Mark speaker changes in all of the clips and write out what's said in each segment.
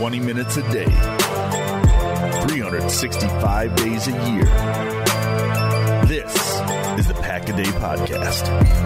Speaker 1: 20 minutes a day, 365 days a year. This is the Pack a Day Podcast.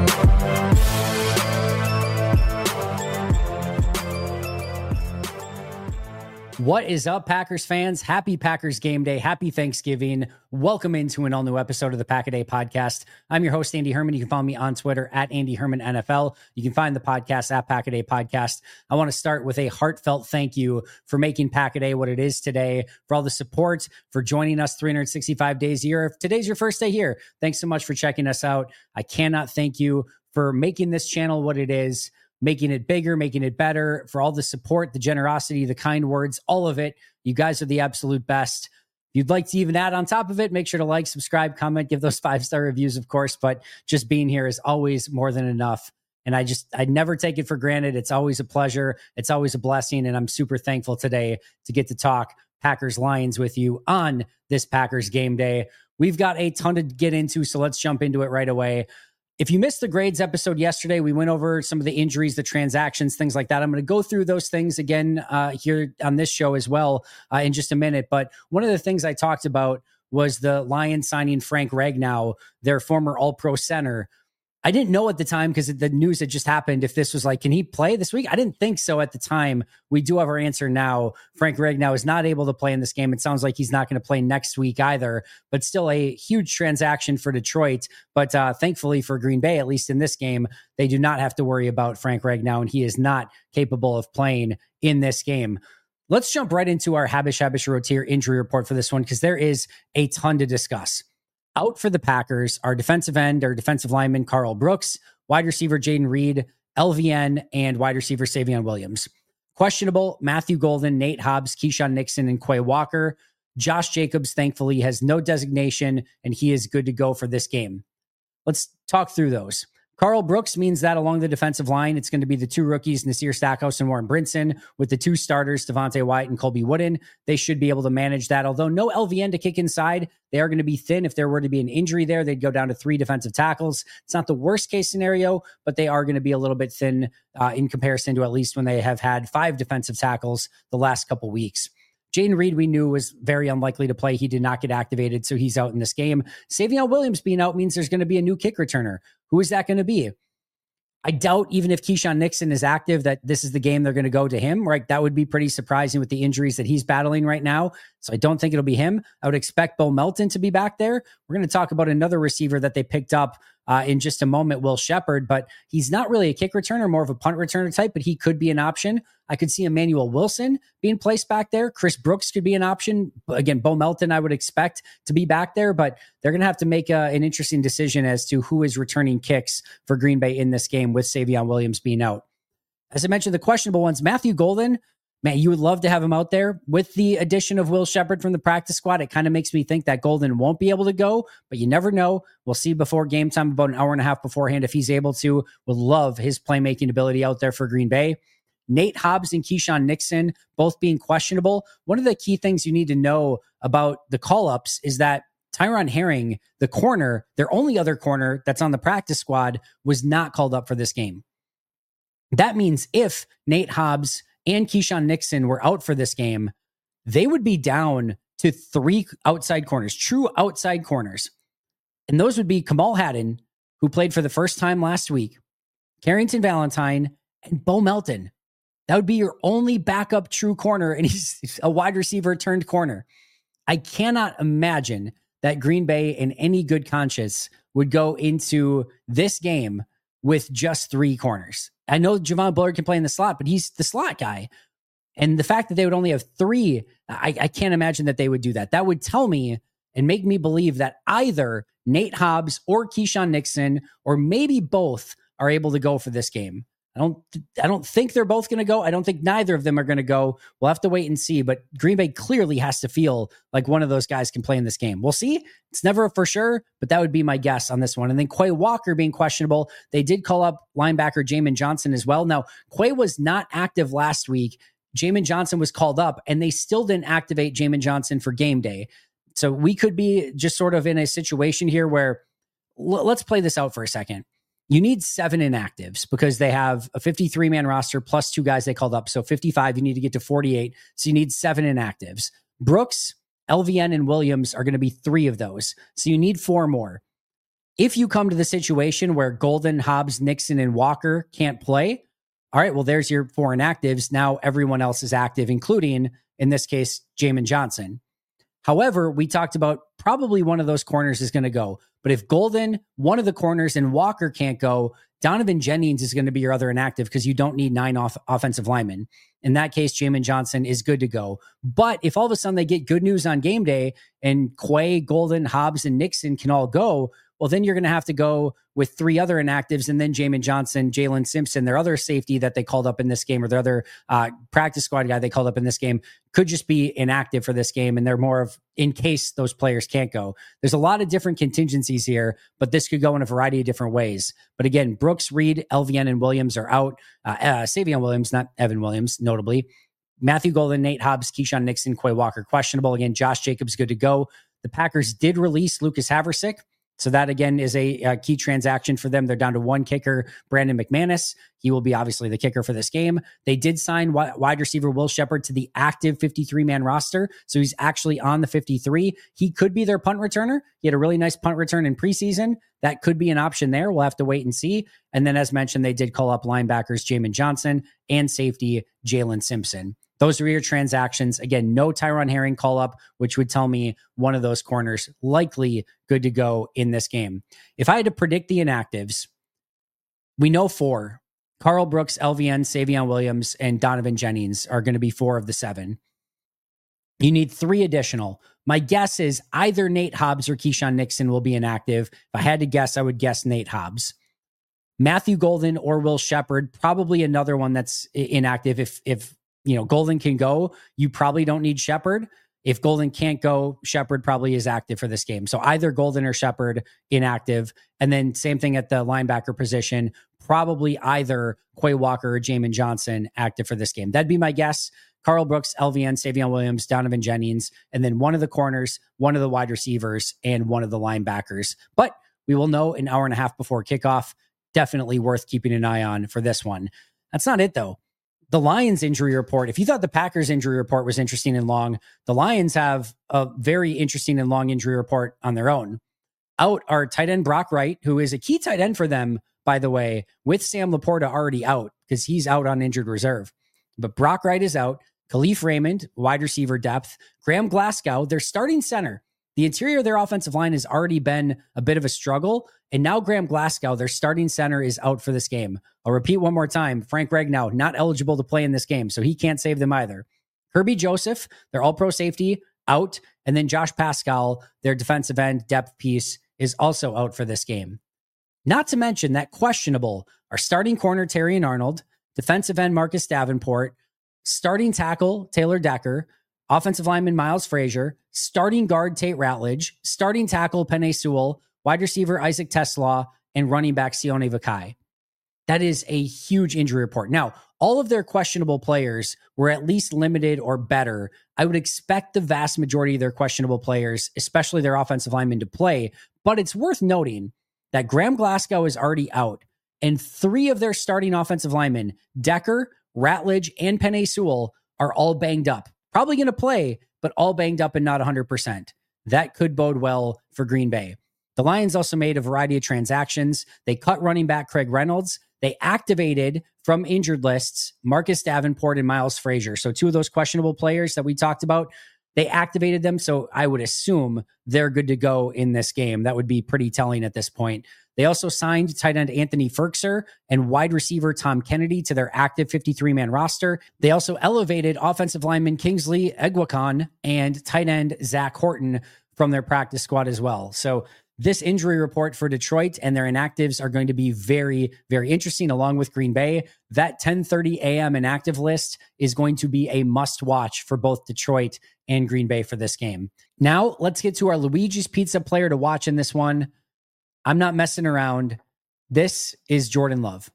Speaker 2: What is up, Packers fans? Happy Packers game day. Happy Thanksgiving. Welcome into an all-new episode of the Pack a Day Podcast. I'm your host, Andy Herman. You can follow me on Twitter at Andy Herman NFL. You can find the podcast at Pack a Day Podcast. I want to start with a heartfelt thank you for making Pack a Day what it is today, for all the support, for joining us 365 days a year. If today's your first day here, thanks so much for checking us out. I cannot thank you for making this channel what it is, making it bigger, making it better, for all the support, the generosity, the kind words, all of it. You guys are the absolute best. If you'd like to even add on top of it, make sure to like, subscribe, comment, give those 5-star reviews, of course. But just being here is always more than enough. And I never take it for granted. It's always a pleasure. It's always a blessing. And I'm super thankful today to get to talk Packers Lions with you on this Packers game day. We've got a ton to get into, so let's jump into it right away. If you missed the grades episode yesterday, we went over some of the injuries, the transactions, things like that. I'm going to go through those things again here on this show as well in just a minute. But one of the things I talked about was the Lions signing Frank Ragnow, their former All-Pro center. I didn't know at the time, because the news had just happened, if this was like, can he play this week? I didn't think so at the time. We do have our answer now. Frank Ragnow is not able to play in this game. It sounds like he's not going to play next week either, but still a huge transaction for Detroit. But thankfully for Green Bay, at least in this game, they do not have to worry about Frank Ragnow, and he is not capable of playing in this game. Let's jump right into our Habush Rotier injury report for this one, because there is a ton to discuss. Out for the Packers are defensive end or defensive lineman Karl Brooks, wide receiver Jayden Reed, LVN, and wide receiver Savion Williams. Questionable, Matthew Golden, Nate Hobbs, Keyshawn Nixon, and Quay Walker. Josh Jacobs, thankfully, has no designation, and he is good to go for this game. Let's talk through those. Karl Brooks means that along the defensive line, it's going to be the two rookies, Nasir Stackhouse and Warren Brinson, with the two starters, Devontae White and Colby Wooden. They should be able to manage that. Although no LVN to kick inside, they are going to be thin. If there were to be an injury there, they'd go down to 3 defensive tackles. It's not the worst case scenario, but they are going to be a little bit thin in comparison to at least when they have had 5 defensive tackles the last couple weeks. Jayden Reed, we knew, was very unlikely to play. He did not get activated, so he's out in this game. Savion Williams being out means there's going to be a new kick returner. Who is that going to be? I doubt, even if Keyshawn Nixon is active, that this is the game they're going to go to him, right? That would be pretty surprising with the injuries that he's battling right now. So I don't think it'll be him. I would expect Bo Melton to be back there. We're going to talk about another receiver that they picked up in just a moment, Will Shepherd, but he's not really a kick returner, more of a punt returner type, but he could be an option. I could see Emmanuel Wilson being placed back there. Chris Brooks could be an option. Again, Bo Melton, I would expect to be back there, but they're going to have to make an interesting decision as to who is returning kicks for Green Bay in this game with Savion Williams being out. As I mentioned, the questionable ones, Matthew Golden, man, you would love to have him out there. With the addition of Will Shepherd from the practice squad, it kind of makes me think that Golden won't be able to go, but you never know. We'll see before game time, about an hour and a half beforehand, if he's able to. Would love his playmaking ability out there for Green Bay. Nate Hobbs and Keyshawn Nixon, both being questionable. One of the key things you need to know about the call-ups is that Tyron Herring, the corner, their only other corner that's on the practice squad, was not called up for this game. That means if Nate Hobbs and Keyshawn Nixon were out for this game, they would be down to 3 outside corners, true outside corners. And those would be Kamal Haddon, who played for the first time last week, Carrington Valentine, and Bo Melton. That would be your only backup true corner, and he's a wide receiver turned corner. I cannot imagine that Green Bay, in any good conscience, would go into this game with just 3 corners. I know Javon Bullard can play in the slot, but he's the slot guy. And the fact that they would only have 3, I can't imagine that they would do that. That would tell me and make me believe that either Nate Hobbs or Keyshawn Nixon, or maybe both, are able to go for this game. I don't think they're both going to go. I don't think neither of them are going to go. We'll have to wait and see, but Green Bay clearly has to feel like one of those guys can play in this game. We'll see. It's never for sure, but that would be my guess on this one. And then Quay Walker being questionable. They did call up linebacker Jamin Johnson as well. Now, Quay was not active last week. Jamin Johnson was called up, and they still didn't activate Jamin Johnson for game day. So we could be just sort of in a situation here where let's play this out for a second. You need 7 inactives because they have a 53-man roster plus 2 guys they called up. So 55, you need to get to 48. So you need 7 inactives. Brooks, LVN, and Williams are going to be 3 of those. So you need 4 more. If you come to the situation where Golden, Hobbs, Nixon, and Walker can't play, all right, well, there's your 4 inactives. Now everyone else is active, including, in this case, Jamin Johnson. However, we talked about probably one of those corners is going to go. But if Golden, one of the corners, and Walker can't go, Donovan Jennings is going to be your other inactive because you don't need 9 offensive linemen. In that case, Jamin Johnson is good to go. But if all of a sudden they get good news on game day and Quay, Golden, Hobbs, and Nixon can all go, well, then you're going to have to go with 3 other inactives and then Jamin Johnson, Jalen Simpson, their other safety that they called up in this game, or their other practice squad guy they called up in this game, could just be inactive for this game. And they're more of in case those players can't go. There's a lot of different contingencies here, but this could go in a variety of different ways. But again, Brooks, Reed, LVN, and Williams are out. Savion Williams, not Evan Williams, notably. Matthew Golden, Nate Hobbs, Keyshawn Nixon, Quay Walker, questionable. Again, Josh Jacobs, good to go. The Packers did release Lucas Haversick. So that, again, is a key transaction for them. They're down to 1 kicker, Brandon McManus. He will be obviously the kicker for this game. They did sign wide receiver Will Sheppard to the active 53-man roster. So he's actually on the 53. He could be their punt returner. He had a really nice punt return in preseason. That could be an option there. We'll have to wait and see. And then, as mentioned, they did call up linebackers Jamin Johnson and safety Jalen Simpson. Those are your transactions. Again, no Tyron Herring call up, which would tell me one of those corners likely good to go in this game. If I had to predict the inactives, we know 4. Carl Brooks, LVN, Savion Williams, and Donovan Jennings are going to be 4 of the 7. You need 3 additional. My guess is either Nate Hobbs or Keyshawn Nixon will be inactive. If I had to guess, I would guess Nate Hobbs. Matthew Golden or Will Sheppard, probably another one that's inactive. If Golden can go, you probably don't need Sheppard. If Golden can't go, Sheppard probably is active for this game. So either Golden or Sheppard inactive. And then same thing at the linebacker position, probably either Quay Walker or Jamin Johnson active for this game. That'd be my guess. Carl Brooks, LVN, Savion Williams, Donovan Jennings, and then one of the corners, one of the wide receivers, and one of the linebackers. But we will know an hour and a half before kickoff. Definitely worth keeping an eye on for this one. That's not it, though. The Lions injury report, if you thought the Packers injury report was interesting and long, the Lions have a very interesting and long injury report on their own. Out are tight end Brock Wright, who is a key tight end for them, by the way, with Sam Laporta already out because he's out on injured reserve. But Brock Wright is out. Khalif Raymond, wide receiver depth. Graham Glasgow, their starting center. The interior of their offensive line has already been a bit of a struggle. And now Graham Glasgow, their starting center, is out for this game. I'll repeat one more time. Frank Ragnow, not eligible to play in this game, so he can't save them either. Kirby Joseph, their all-pro safety, out. And then Josh Pascal, their defensive end depth piece, is also out for this game. Not to mention that questionable are starting corner Terrion Arnold, defensive end Marcus Davenport, starting tackle Taylor Decker, offensive lineman Miles Frazier, starting guard Tate Ratledge, starting tackle Penei Sewell, wide receiver Isaac Teslaw, and running back Sione Vakai. That is a huge injury report. Now, all of their questionable players were at least limited or better. I would expect the vast majority of their questionable players, especially their offensive linemen, to play. But it's worth noting that Graham Glasgow is already out, and 3 of their starting offensive linemen, Decker, Ratledge, and Penei Sewell, are all banged up. Probably going to play, but all banged up and not 100%. That could bode well for Green Bay. The Lions also made a variety of transactions. They cut running back Craig Reynolds. They activated from injured lists Marcus Davenport and Miles Frazier. So 2 of those questionable players that we talked about, they activated them. So I would assume they're good to go in this game. That would be pretty telling at this point. They also signed tight end Anthony Ferkser and wide receiver Tom Kennedy to their active 53-man roster. They also elevated offensive lineman Kingsley Egwakon and tight end Zach Horton from their practice squad as well. So this injury report for Detroit and their inactives are going to be very, very interesting, along with Green Bay. That 10:30 a.m. inactive list is going to be a must-watch for both Detroit and Green Bay for this game. Now, let's get to our Luigi's Pizza player to watch in this one. I'm not messing around. This is Jordan Love.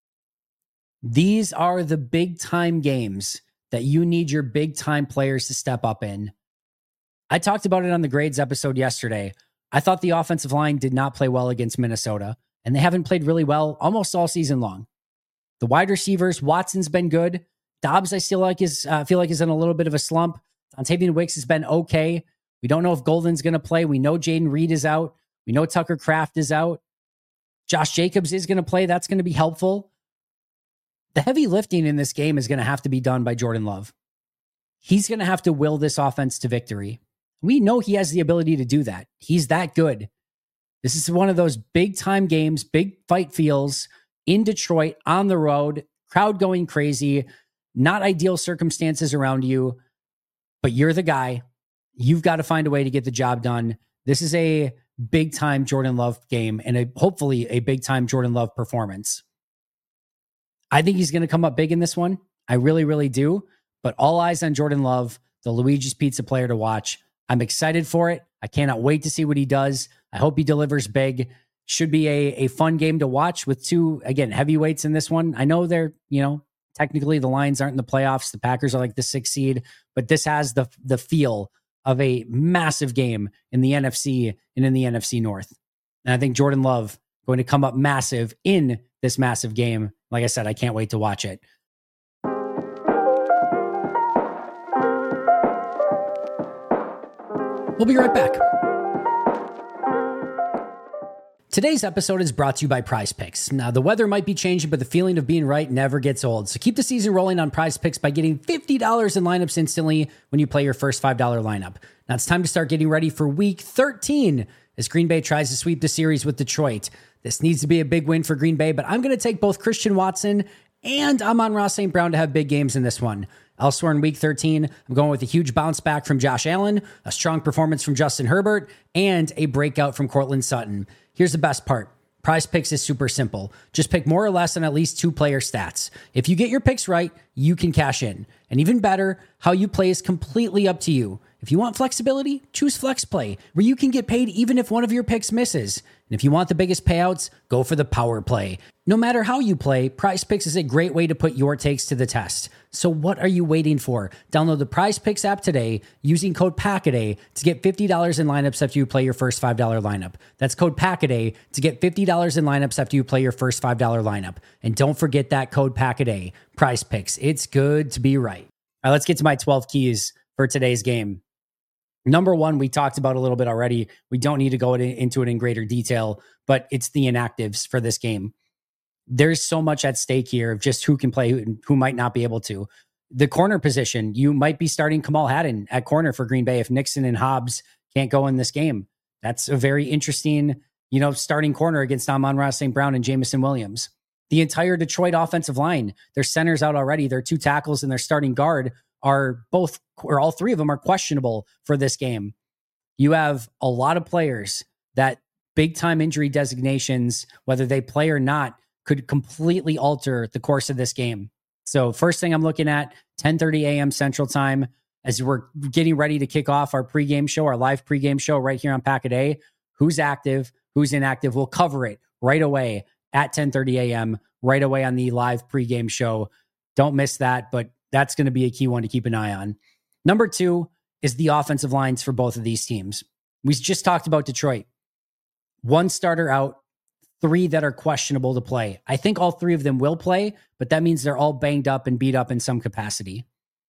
Speaker 2: These are the big-time games that you need your big-time players to step up in. I talked about it on the grades episode yesterday. I thought the offensive line did not play well against Minnesota, and they haven't played really well almost all season long. The wide receivers, Watson's been good. Dobbs, I feel like is in a little bit of a slump. Dontavian Wicks has been okay. We don't know if Golden's going to play. We know Jaden Reed is out. We know Tucker Kraft is out. Josh Jacobs is going to play. That's going to be helpful. The heavy lifting in this game is going to have to be done by Jordan Love. He's going to have to will this offense to victory. We know he has the ability to do that. He's that good. This is one of those big time games, big fight feels in Detroit on the road, crowd going crazy, not ideal circumstances around you, but you're the guy. You've got to find a way to get the job done. This is a big time Jordan Love game and hopefully a big time Jordan Love performance. I think he's going to come up big in this one. I really, really do. But all eyes on Jordan Love, the Luigi's Pizza player to watch. I'm excited for it. I cannot wait to see what he does. I hope he delivers big. Should be a fun game to watch with two, again, heavyweights in this one. I know they're, technically the Lions aren't in the playoffs. The Packers are like the 6th seed, but this has the feel of a massive game in the NFC and in the NFC North. And I think Jordan Love going to come up massive in this massive game. Like I said, I can't wait to watch it. We'll be right back. Today's episode is brought to you by Prize Picks. Now, the weather might be changing, but the feeling of being right never gets old. So keep the season rolling on Prize Picks by getting $50 in lineups instantly when you play your first $5 lineup. Now it's time to start getting ready for Week 13 as Green Bay tries to sweep the series with Detroit. This needs to be a big win for Green Bay, but I'm going to take both Christian Watson and Amon-Ra St. Brown to have big games in this one. Elsewhere in Week 13, I'm going with a huge bounce back from Josh Allen, a strong performance from Justin Herbert, and a breakout from Courtland Sutton. Here's the best part. Prize Picks is super simple. Just pick more or less on at least 2 player stats. If you get your picks right, you can cash in. And even better, how you play is completely up to you. If you want flexibility, choose Flex Play, where you can get paid even if one of your picks misses. And if you want the biggest payouts, go for the Power Play. No matter how you play, Prize Picks is a great way to put your takes to the test. So what are you waiting for? Download the Prize Picks app today using code PACKADAY to get $50 in lineups after you play your first $5 lineup. That's code PACKADAY to get $50 in lineups after you play your first $5 lineup. And don't forget that code PACKADAY. Prize Picks. It's good to be right. All right, let's get to my 12 keys for today's game. Number one, we talked about a little bit already. We don't need to go into it in greater detail, but it's the inactives for this game. There's so much at stake here of just who can play and who might not be able to. The corner position, you might be starting Kamal Haddon at corner for Green Bay if Nixon and Hobbs can't go in this game. That's a very interesting, starting corner against Amon-Ra St. Brown and Jameson Williams. The entire Detroit offensive line, their center's out already. Their 2 tackles and their starting guard are both, or all 3 of them are questionable for this game. You have a lot of players that big time injury designations, whether they play or not, could completely alter the course of this game. So first thing I'm looking at, 10:30 a.m. Central Time, as we're getting ready to kick off our pregame show, our live pregame show right here on Pack-A-Day. Who's active? Who's inactive? We'll cover it right away at 10:30 a.m., right away on the live pregame show. Don't miss that, but that's going to be a key one to keep an eye on. Number 2 is the offensive lines for both of these teams. We just talked about Detroit. 1 starter out, 3 that are questionable to play. I think all 3 of them will play, but that means they're all banged up and beat up in some capacity.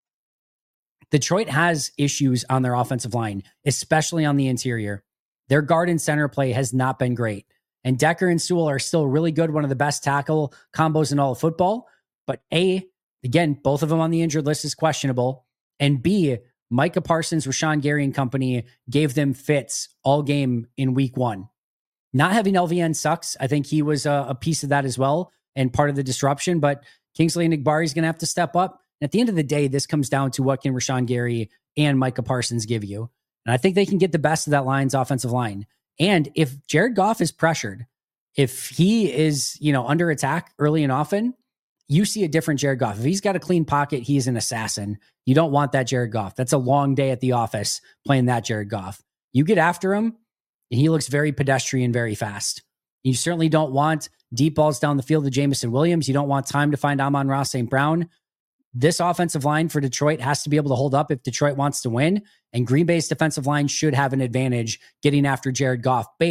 Speaker 2: Detroit has issues on their offensive line, especially on the interior. Their guard and center play has not been great. And Decker and Sewell are still really good, one of the best tackle combos in all of football. But A, again, both of them on the injured list is questionable. And B, Micah Parsons, Rashawn Gary and company gave them fits all game in week 1. Not having LVN sucks. I think he was a piece of that as well and part of the disruption. But Kingsley Enagbare is going to have to step up. And at the end of the day, this comes down to what can Rashawn Gary and Micah Parsons give you. And I think they can get the best of that Lions offensive line. And if Jared Goff is pressured, if he is, under attack early and often, you see a different Jared Goff. If he's got a clean pocket, he's an assassin. You don't want that Jared Goff. That's a long day at the office playing that Jared Goff. You get after him, and he looks very pedestrian, very fast. You certainly don't want deep balls down the field to Jameson Williams. You don't want time to find Amon-Ra St. Brown. This offensive line for Detroit has to be able to hold up if Detroit wants to win. And Green Bay's defensive line should have an advantage getting after Jared Goff based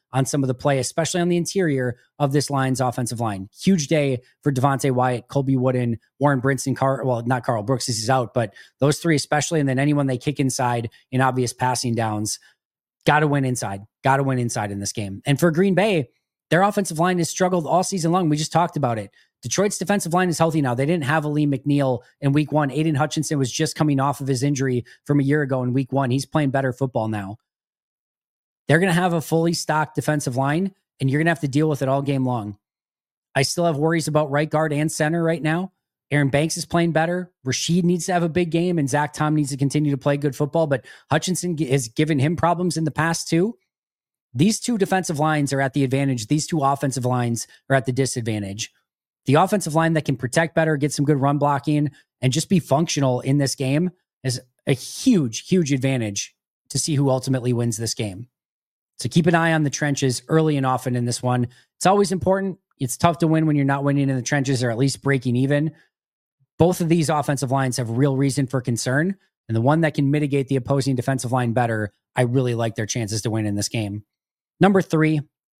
Speaker 2: on some of the play, especially on the interior of this Lions offensive line. Huge day for Devontae Wyatt, Colby Wooden, Warren Brinson, not Carl Brooks, he's out, but those three especially, and then anyone they kick inside in obvious passing downs. Got to win inside. Got to win inside in this game. And for Green Bay, their offensive line has struggled all season long. We just talked about it. Detroit's defensive line is healthy now. They didn't have Aleem McNeil in week one. Aiden Hutchinson was just coming off of his injury from a year ago in week one. He's playing better football now. They're going to have a fully stocked defensive line, and you're going to have to deal with it all game long. I still have worries about right guard and center right now. Aaron Banks is playing better. Rashid needs to have a big game, and Zach Tom needs to continue to play good football, but Hutchinson has given him problems in the past too. These two defensive lines are at the advantage. These two offensive lines are at the disadvantage. The offensive line that can protect better, get some good run blocking, and just be functional in this game is a huge, huge advantage to see who ultimately wins this game. So keep an eye on the trenches early and often in this one. It's always important. It's tough to win when you're not winning in the trenches or at least breaking even. Both of these offensive lines have real reason for concern, and the one that can mitigate the opposing defensive line better, I really like their chances to win in this game. Number 3,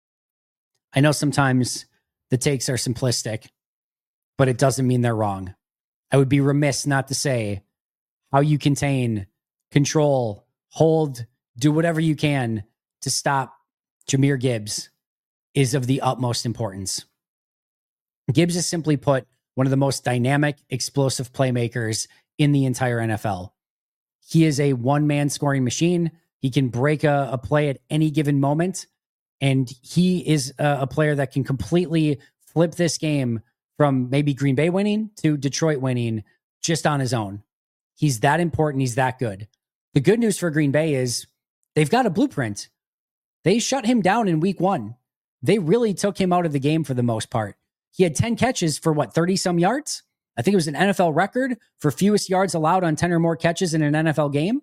Speaker 2: I know sometimes the takes are simplistic, but it doesn't mean they're wrong. I would be remiss not to say how you contain, control, hold, do whatever you can to stop Jahmyr Gibbs is of the utmost importance. Gibbs is simply put one of the most dynamic, explosive playmakers in the entire NFL. He is a one-man scoring machine. He can break a play at any given moment, and he is a player that can completely flip this game from maybe Green Bay winning to Detroit winning just on his own. He's that important. He's that good. The good news for Green Bay is they've got a blueprint. They shut him down in week 1. They really took him out of the game for the most part. He had 10 catches for 30-some yards? I think it was an NFL record for fewest yards allowed on 10 or more catches in an NFL game.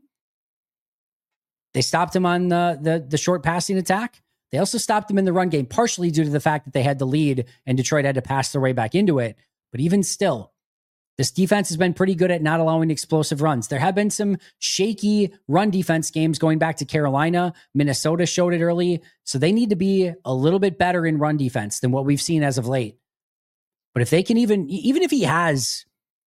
Speaker 2: They stopped him on the short passing attack. They also stopped him in the run game, partially due to the fact that they had the lead and Detroit had to pass their way back into it. But even still, this defense has been pretty good at not allowing explosive runs. There have been some shaky run defense games going back to Carolina. Minnesota showed it early. So they need to be a little bit better in run defense than what we've seen as of late. But if they can even if he has,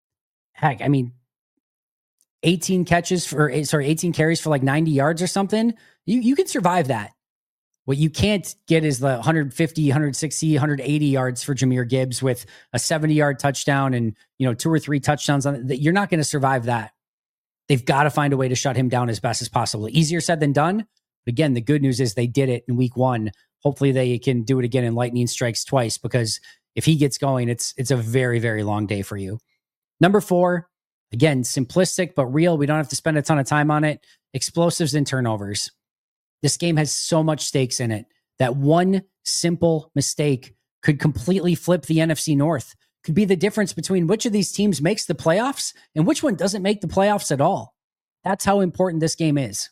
Speaker 2: 18 carries for like 90 yards or something, you can survive that. What you can't get is the 150, 160, 180 yards for Jahmyr Gibbs with a 70-yard touchdown and 2 or 3 touchdowns on it. You're not going to survive that. They've got to find a way to shut him down as best as possible. Easier said than done. But again, the good news is they did it in week 1. Hopefully they can do it again in lightning strikes twice, because if he gets going, it's a very, very long day for you. Number 4, again, simplistic but real. We don't have to spend a ton of time on it. Explosives and turnovers. This game has so much stakes in it that one simple mistake could completely flip the NFC North. Could be the difference between which of these teams makes the playoffs and which one doesn't make the playoffs at all. That's how important this game is.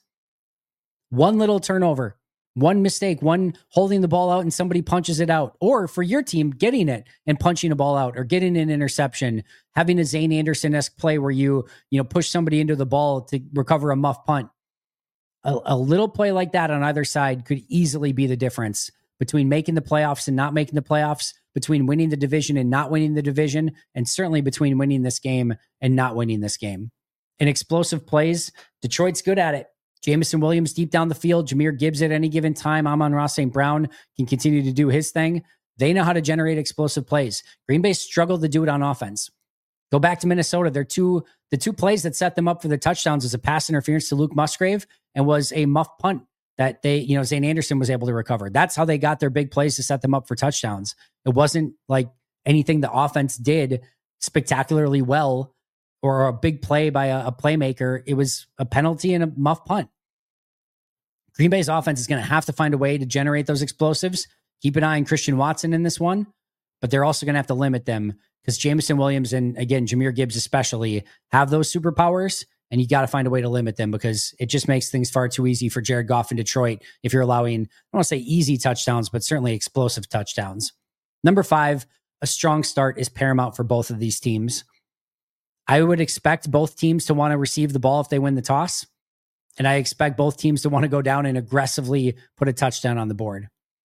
Speaker 2: One little turnover, one mistake, one holding the ball out and somebody punches it out. Or for your team, getting it and punching a ball out or getting an interception, having a Zane Anderson-esque play where you push somebody into the ball to recover a muff punt. A little play like that on either side could easily be the difference between making the playoffs and not making the playoffs, between winning the division and not winning the division, and certainly between winning this game and not winning this game. In explosive plays, Detroit's good at it. Jameson Williams deep down the field, Jahmyr Gibbs at any given time, Amon-Ra St. Brown can continue to do his thing. They know how to generate explosive plays. Green Bay struggled to do it on offense. Go back to Minnesota. The two plays that set them up for the touchdowns was a pass interference to Luke Musgrave and was a muff punt that Zane Anderson was able to recover. That's how they got their big plays to set them up for touchdowns. It wasn't like anything the offense did spectacularly well or a big play by a playmaker. It was a penalty and a muff punt. Green Bay's offense is going to have to find a way to generate those explosives. Keep an eye on Christian Watson in this one, but they're also going to have to limit them because Jameson Williams and, again, Jahmyr Gibbs especially have those superpowers, and you got to find a way to limit them because it just makes things far too easy for Jared Goff in Detroit if you're allowing, I don't want to say easy touchdowns, but certainly explosive touchdowns. Number 5, a strong start is paramount for both of these teams. I would expect both teams to want to receive the ball if they win the toss, and I expect both teams to want to go down and aggressively put a touchdown on the board.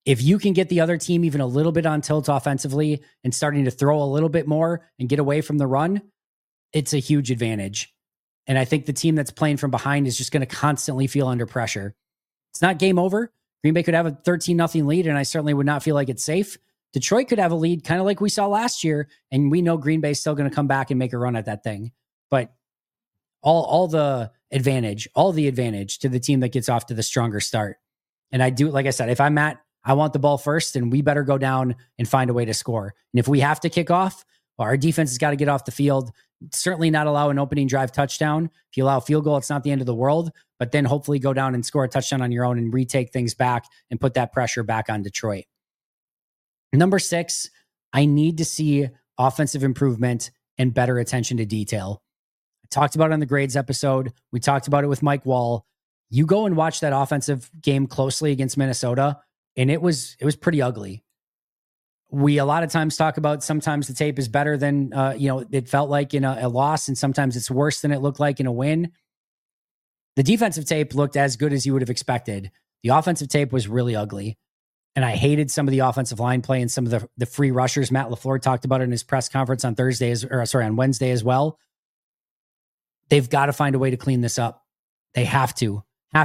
Speaker 2: If you can get the other team even a little bit on tilt offensively and starting to throw a little bit more and get away from the run, it's a huge advantage. And I think the team that's playing from behind is just going to constantly feel under pressure. It's not game over. Green Bay could have a 13-0 lead, and I certainly would not feel like it's safe. Detroit could have a lead, kind of like we saw last year, and we know Green Bay's still going to come back and make a run at that thing. But all the advantage to the team that gets off to the stronger start. And I do, like I said, if I'm Matt, I want the ball first, and we better go down and find a way to score. And if we have to kick off, well, our defense has got to get off the field. Certainly not allow an opening drive touchdown. If you allow a field goal, it's not the end of the world, but then hopefully go down and score a touchdown on your own and retake things back and put that pressure back on Detroit. Number 6, I need to see offensive improvement and better attention to detail. I talked about it on the grades episode. We talked about it with Mike Wall. You go and watch that offensive game closely against Minnesota, and it was pretty ugly. We a lot of times talk about sometimes the tape is better than it felt like in a loss, and sometimes it's worse than it looked like in a win. The defensive tape looked as good as you would have expected. The offensive tape was really ugly. And I hated some of the offensive line play and some of the free rushers. Matt LaFleur talked about it in his press conference on on Wednesday as well. They've got to find a way to clean this up. They have to.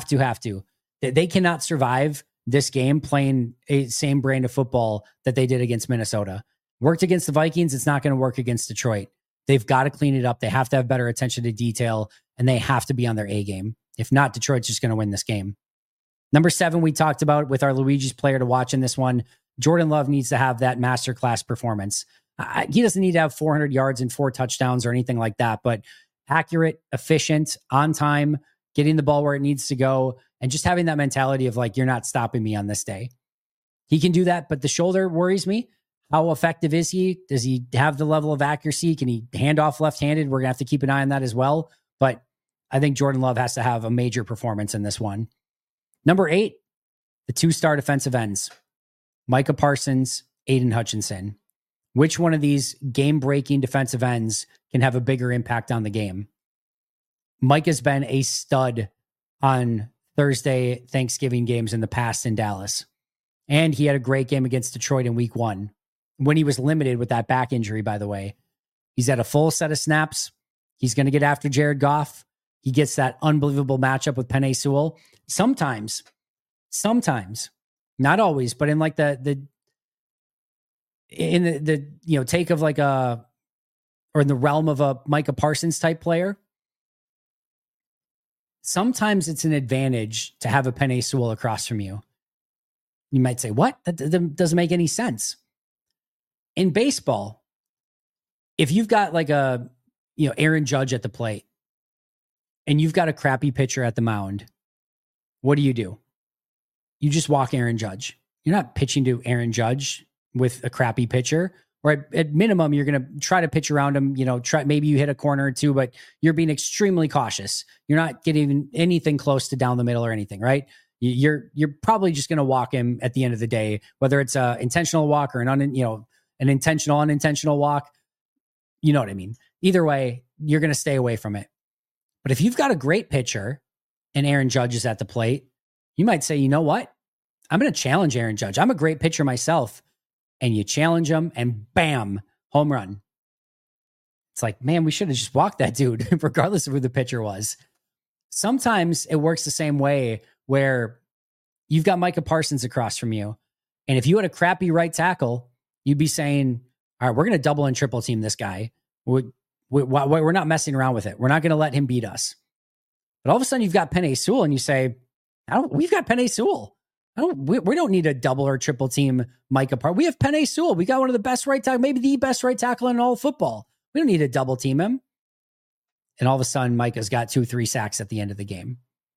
Speaker 2: They cannot survive this game playing a same brand of football that they did against Minnesota. Worked against the Vikings. It's not going to work against Detroit. They've got to clean it up. They have to have better attention to detail, and they have to be on their A game. If not, Detroit's just going to win this game. Number 7, we talked about with our Luigi's player to watch in this one. Jordan Love needs to have that masterclass performance. He doesn't need to have 400 yards and 4 touchdowns or anything like that, but accurate, efficient, on time, getting the ball where it needs to go, and just having that mentality of like, you're not stopping me on this day. He can do that, but the shoulder worries me. How effective is he? Does he have the level of accuracy? Can he hand off left-handed? We're going to have to keep an eye on that as well. But I think Jordan Love has to have a major performance in this one. Number 8, the 2-star defensive ends, Micah Parsons, Aiden Hutchinson. Which one of these game-breaking defensive ends can have a bigger impact on the game? Micah's been a stud on Thursday Thanksgiving games in the past in Dallas. And he had a great game against Detroit in week 1 when he was limited with that back injury, by the way. He's had a full set of snaps. He's going to get after Jared Goff. He gets that unbelievable matchup with Penei Sewell. Sometimes, not always, but in like the take of like or in the realm of a Micah Parsons type player, sometimes it's an advantage to have a Penei Sewell across from you. You might say, what? That doesn't make any sense. In baseball, if you've got like Aaron Judge at the plate and you've got a crappy pitcher at the mound, what do? You just walk Aaron Judge. You're not pitching to Aaron Judge with a crappy pitcher, or at minimum, you're going to try to pitch around him, maybe you hit a corner or two, but you're being extremely cautious. You're not getting anything close to down the middle or anything, right? You're probably just going to walk him at the end of the day, whether it's an intentional walk or an intentional, unintentional walk. You know what I mean? Either way, you're going to stay away from it. But if you've got a great pitcher and Aaron Judge is at the plate, you might say, you know what? I'm going to challenge Aaron Judge. I'm a great pitcher myself. And you challenge him and bam, home run. It's like, man, we should have just walked that dude, regardless of who the pitcher was. Sometimes it works the same way where you've got Micah Parsons across from you. And if you had a crappy right tackle, you'd be saying, all right, we're going to double and triple team this guy. We're not messing around with it. We're not going to let him beat us. But all of a sudden you've got Penei Sewell and you say, we've got Penei Sewell. We don't need a double or triple team Micah Parsons. We have Penei Sewell. We got one of the best right tackle, maybe the best right tackle in all of football. We don't need to double team him. And all of a sudden, Micah's got 2-3 sacks at the end of the game.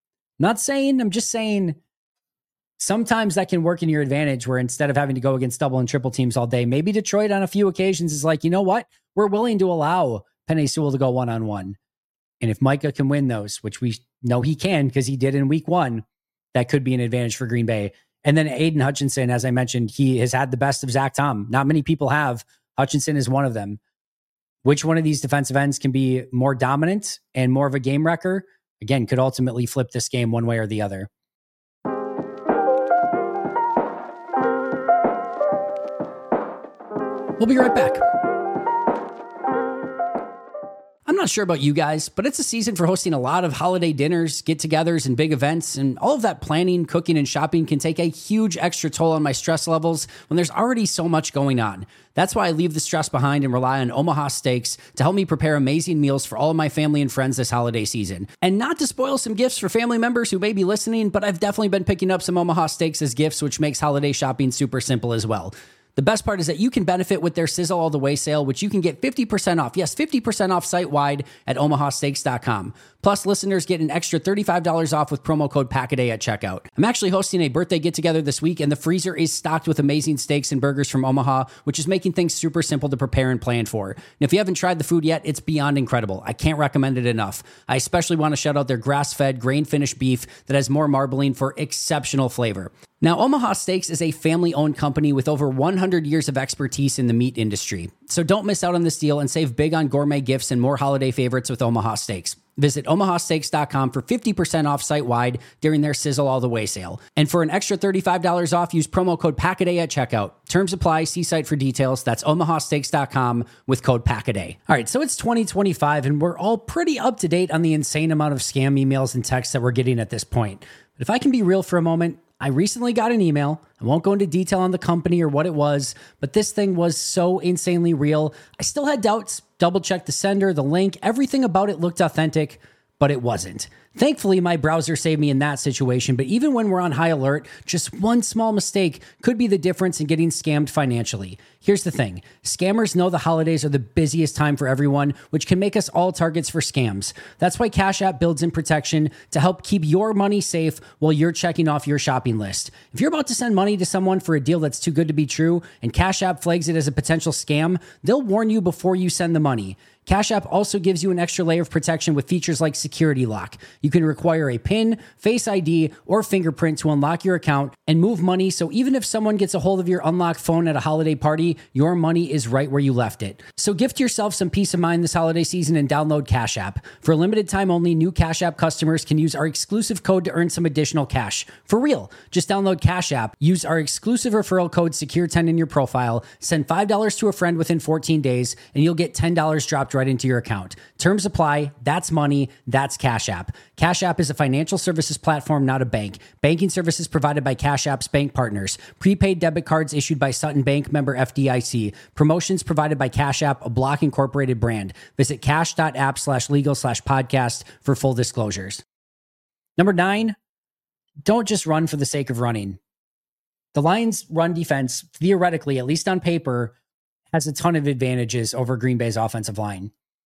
Speaker 2: I'm just saying sometimes that can work in your advantage where instead of having to go against double and triple teams all day, maybe Detroit on a few occasions is like, you know what? We're willing to allow Penei Sewell to go one-on-one. And if Micah can win those, which we know he can because he did in week 1, that could be an advantage for Green Bay. And then Aiden Hutchinson, as I mentioned, he has had the best of Zach Tom. Not many people have. Hutchinson is one of them. Which one of these defensive ends can be more dominant and more of a game wrecker? Again, could ultimately flip this game one way or the other. We'll be right back. I'm not sure about you guys, but it's a season for hosting a lot of holiday dinners, get-togethers, and big events, and all of that planning, cooking, and shopping can take a huge extra toll on my stress levels when there's already so much going on. That's why I leave the stress behind and rely on Omaha Steaks to help me prepare amazing meals for all of my family and friends this holiday season. And not to spoil some gifts for family members who may be listening, but I've definitely been picking up some Omaha Steaks as gifts, which makes holiday shopping super simple as well. The best part is that you can benefit with their Sizzle All the Way sale, which you can get 50% off. Yes, 50% off site-wide at omahasteaks.com. Plus, listeners get an extra $35 off with promo code PACKADAY at checkout. I'm actually hosting a birthday get-together this week, and the freezer is stocked with amazing steaks and burgers from Omaha, which is making things super simple to prepare and plan for. And if you haven't tried the food yet, it's beyond incredible. I can't recommend it enough. I especially want to shout out their grass-fed, grain-finished beef that has more marbling for exceptional flavor. Now, Omaha Steaks is a family-owned company with over 100 years of expertise in the meat industry. So don't miss out on this deal and save big on gourmet gifts and more holiday favorites with Omaha Steaks. Visit omahasteaks.com for 50% off site-wide during their Sizzle All the Way sale. And for an extra $35 off, use promo code PACKADAY at checkout. Terms apply. See site for details. That's omahasteaks.com with code PACKADAY. All right, so it's 2025, and we're all pretty up-to-date on the insane amount of scam emails and texts that we're getting at this point. But if I can be real for a moment, I recently got an email. I won't go into detail on the company or what it was, but this thing was so insanely real. I still had doubts, double-checked the sender, the link, everything about it looked authentic, but it wasn't. Thankfully, my browser saved me in that situation, but even when we're on high alert, just one small mistake could be the difference in getting scammed financially. Here's the thing. Scammers know the holidays are the busiest time for everyone, which can make us all targets for scams. That's why Cash App builds in protection to help keep your money safe while you're checking off your shopping list. If you're about to send money to someone for a deal that's too good to be true and Cash App flags it as a potential scam, they'll warn you before you send the money. Cash App also gives you an extra layer of protection with features like Security Lock. You can require a PIN, Face ID, or fingerprint to unlock your account and move money, so even if someone gets a hold of your unlocked phone at a holiday party, your money is right where you left it. So gift yourself some peace of mind this holiday season and download Cash App. For a limited time only, new Cash App customers can use our exclusive code to earn some additional cash. For real, just download Cash App, use our exclusive referral code SECURE10 in your profile, send $5 to a friend within 14 days, and you'll get $10 dropped right into your account. Terms apply. That's money. That's Cash App. Cash App is a financial services platform, not a bank. Banking services provided by Cash App's bank partners. Prepaid debit cards issued by Sutton Bank, member FDIC. Promotions provided by Cash App, a Block Incorporated brand. Visit cash.app/legal/podcast for full disclosures. Number 9, don't just run for the sake of running. The Lions' run defense, theoretically, at least on paper, has a ton of advantages over Green Bay's offensive line.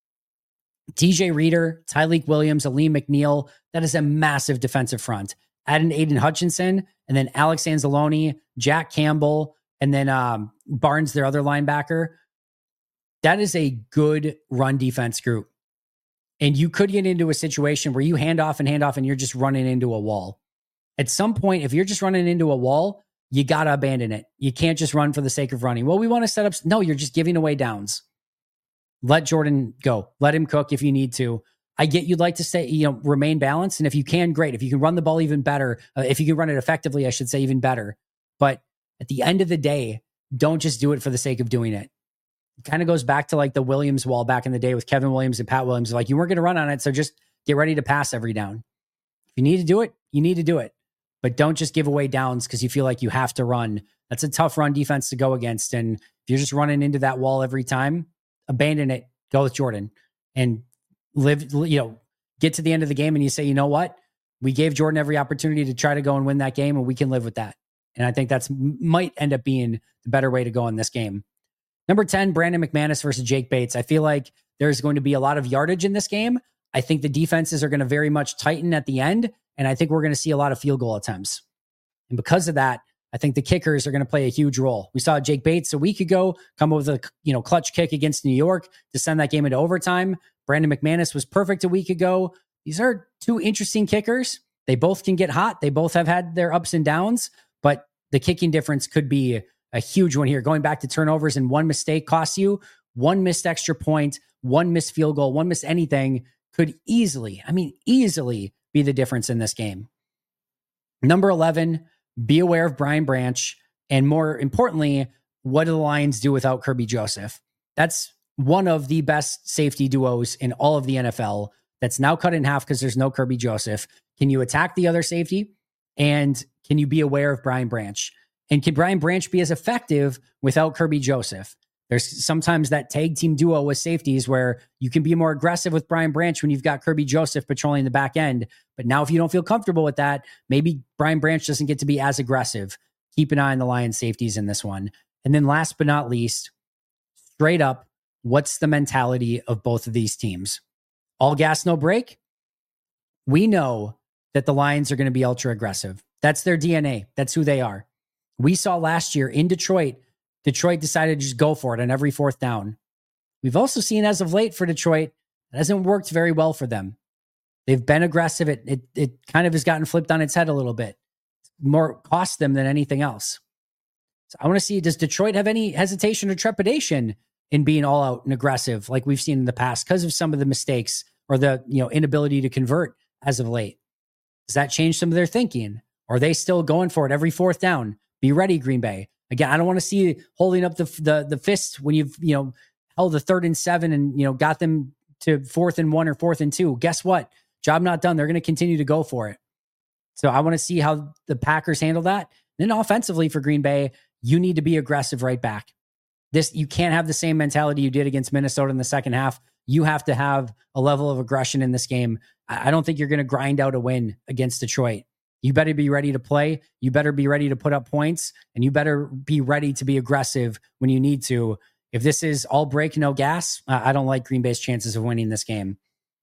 Speaker 2: TJ Reader, Tyleik Williams, Aleem McNeil, that is a massive defensive front. Add in Aiden Hutchinson, and then Alex Anzalone, Jack Campbell, and then Barnes, their other linebacker. That is a good run defense group. And you could get into a situation where you hand off and you're just running into a wall. At some point, if you're just running into a wall, you got to abandon it. You can't just run for the sake of running. Well, we want to set up. No, you're just giving away downs. Let Jordan go. Let him cook if you need to. I get you'd like to stay, remain balanced. And if you can, great. If you can run the ball even better, if you can run it effectively, I should say even better. But at the end of the day, don't just do it for the sake of doing it. It kind of goes back to like the Williams wall back in the day with Kevin Williams and Pat Williams. Like, you weren't going to run on it, so just get ready to pass every down. If you need to do it, you need to do it. But don't just give away downs because you feel like you have to run. That's a tough run defense to go against. And if you're just running into that wall every time, abandon it. Go with Jordan and get to the end of the game and you say, you know what? We gave Jordan every opportunity to try to go and win that game, and we can live with that. And I think that's might end up being the better way to go in this game. Number 10, Brandon McManus versus Jake Bates. I feel like there's going to be a lot of yardage in this game. I think the defenses are going to very much tighten at the end, and I think we're going to see a lot of field goal attempts. And because of that, I think the kickers are going to play a huge role. We saw Jake Bates a week ago come up with a clutch kick against New York to send that game into overtime. Brandon McManus was perfect a week ago. These are two interesting kickers. They both can get hot. They both have had their ups and downs, but the kicking difference could be a huge one here. Going back to turnovers, and one mistake costs you, one missed extra point, one missed field goal, one missed anything could easily be the difference in this game. Number 11, be aware of Brian Branch. And more importantly, what do the Lions do without Kirby Joseph? That's one of the best safety duos in all of the NFL that's now cut in half because there's no Kirby Joseph. Can you attack the other safety? And can you be aware of Brian Branch? And can Brian Branch be as effective without Kirby Joseph? There's sometimes that tag team duo with safeties where you can be more aggressive with Brian Branch when you've got Kirby Joseph patrolling the back end. But now if you don't feel comfortable with that, maybe Brian Branch doesn't get to be as aggressive. Keep an eye on the Lions safeties in this one. And then last but not least, straight up, what's the mentality of both of these teams? All gas, no brake? We know that the Lions are going to be ultra aggressive. That's their DNA. That's who they are. We saw last year in Detroit decided to just go for it on every fourth down. We've also seen as of late for Detroit, it hasn't worked very well for them. They've been aggressive. It kind of has gotten flipped on its head a little bit. More cost them than anything else. So I want to see, does Detroit have any hesitation or trepidation in being all out and aggressive like we've seen in the past because of some of the mistakes or the inability to convert as of late? Does that change some of their thinking? Or are they still going for it every fourth down? Be ready, Green Bay. Again, I don't want to see you holding up the fist when you've held the 3rd and 7 and got them to 4th and 1 or 4th and 2. Guess what? Job not done. They're going to continue to go for it. So I want to see how the Packers handle that. Then offensively for Green Bay, you need to be aggressive right back. You can't have the same mentality you did against Minnesota in the second half. You have to have a level of aggression in this game. I don't think you're going to grind out a win against Detroit. You better be ready to play. You better be ready to put up points, and you better be ready to be aggressive when you need to. If this is all brake, no gas, I don't like Green Bay's chances of winning this game.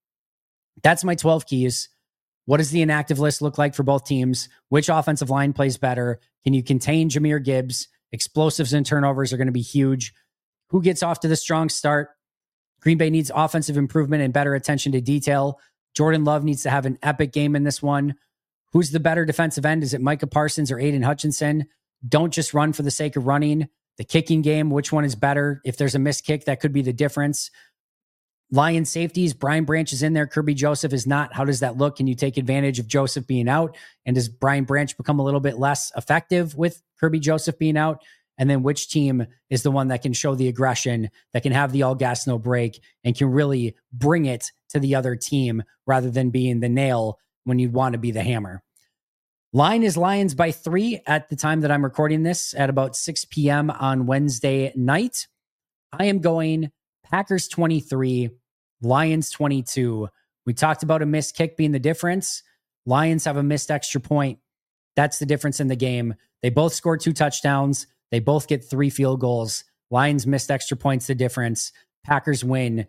Speaker 2: That's my 12 keys. What does the inactive list look like for both teams? Which offensive line plays better? Can you contain Jahmyr Gibbs? Explosives and turnovers are going to be huge. Who gets off to the strong start? Green Bay needs offensive improvement and better attention to detail. Jordan Love needs to have an epic game in this one. Who's the better defensive end? Is it Micah Parsons or Aiden Hutchinson? Don't just run for the sake of running. The kicking game, which one is better? If there's a missed kick, that could be the difference. Lion safeties, Brian Branch is in there. Kirby Joseph is not. How does that look? Can you take advantage of Joseph being out? And does Brian Branch become a little bit less effective with Kirby Joseph being out? And then which team is the one that can show the aggression, that can have the all gas, no break, and can really bring it to the other team rather than being the nail when you'd want to be the hammer? Line is Lions by 3 at the time that I'm recording this at about 6 p.m. on Wednesday night. I am going Packers 23, Lions 22. We talked about a missed kick being the difference. Lions have a missed extra point. That's the difference in the game. They both scored 2 touchdowns. They both get 3 field goals. Lions missed extra points, the difference. Packers win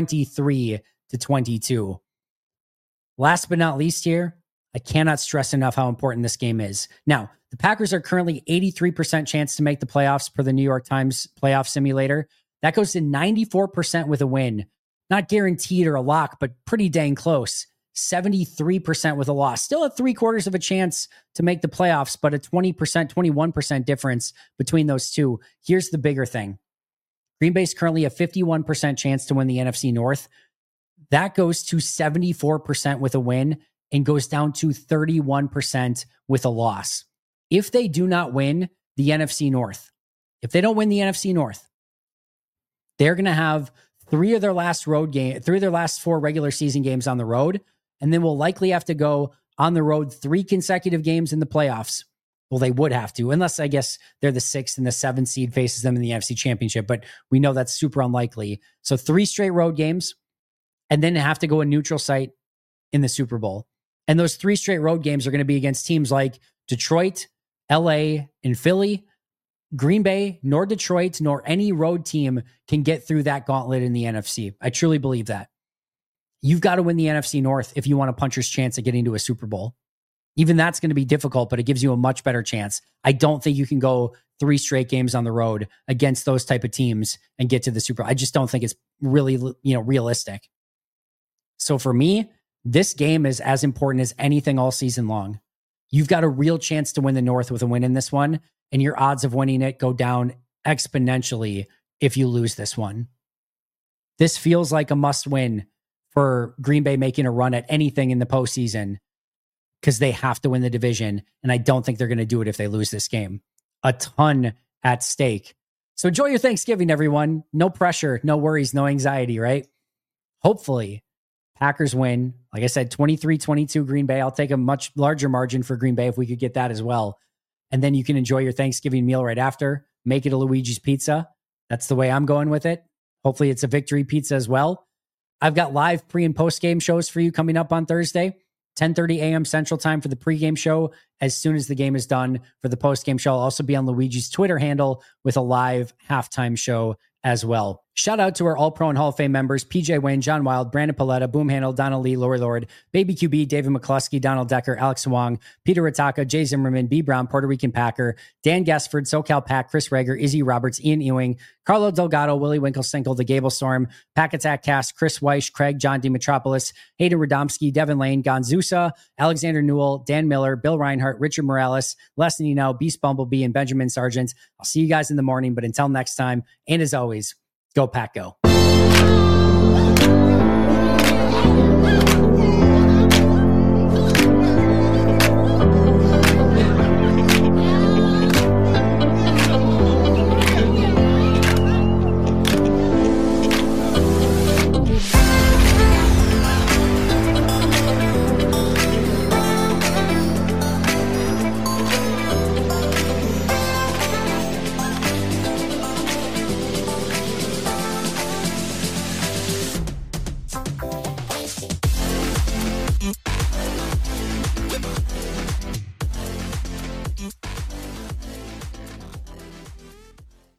Speaker 2: 23-22. Last but not least here, I cannot stress enough how important this game is. Now, the Packers are currently 83% chance to make the playoffs per the New York Times playoff simulator. That goes to 94% with a win. Not guaranteed or a lock, but pretty dang close. 73% with a loss. Still at 3/4 of a chance to make the playoffs, but a 20%, 21% difference between those two. Here's the bigger thing. Green Bay's currently a 51% chance to win the NFC North. That goes to 74% with a win and goes down to 31% with a loss. If they do not win the NFC North, if they don't win the NFC North, they're going to have 3 of their last 4 regular season games on the road, and then will likely have to go on the road 3 consecutive games in the playoffs. Well, they would have to, unless I guess they're the 6th and the 7th seed faces them in the NFC Championship, but we know that's super unlikely. So 3 straight road games, and then have to go a neutral site in the Super Bowl. And those 3 straight road games are going to be against teams like Detroit, LA, and Philly. Green Bay, nor Detroit, nor any road team can get through that gauntlet in the NFC. I truly believe that. You've got to win the NFC North if you want a puncher's chance at getting to a Super Bowl. Even that's going to be difficult, but it gives you a much better chance. I don't think you can go 3 straight games on the road against those type of teams and get to the Super Bowl. I just don't think it's really, realistic. So for me, this game is as important as anything all season long. You've got a real chance to win the North with a win in this one, and your odds of winning it go down exponentially if you lose this one. This feels like a must win for Green Bay making a run at anything in the postseason because they have to win the division, and I don't think they're going to do it if they lose this game. A ton at stake So enjoy your Thanksgiving, everyone. No pressure, no worries, no anxiety, right? Hopefully, Packers win. Like I said, 23-22 Green Bay. I'll take a much larger margin for Green Bay if we could get that as well. And then you can enjoy your Thanksgiving meal right after. Make it a Luigi's Pizza. That's the way I'm going with it. Hopefully it's a victory pizza as well. I've got live pre- and post-game shows for you coming up on Thursday. 10:30 a.m. Central Time for the pregame show. As soon as the game is done for the postgame show, I'll also be on Luigi's Twitter handle with a live halftime show as well. Shout out to our All-Pro and Hall of Fame members, PJ Wayne, John Wild, Brandon Paletta, Boom Handle, Donald Lee, Lori Lord, Baby QB, David McCluskey, Donald Decker, Alex Wong, Peter Ritaka, Jay Zimmerman, B. Brown, Puerto Rican Packer, Dan Gassford, SoCal Pack, Chris Rager, Izzy Roberts, Ian Ewing, Carlo Delgado, Willie Winklesinkel, The Gable Storm, Pack Attack Cast, Chris Weish, Craig, John Dimitropoulos, Hayden Radomski, Devin Lane, Gonzusa, Alexander Newell, Dan Miller, Bill Reinhart, Richard Morales, Les Nino, Beast Bumblebee, and Benjamin Sargent. I'll see you guys in the morning, but until next time, and as always, go Pack Go.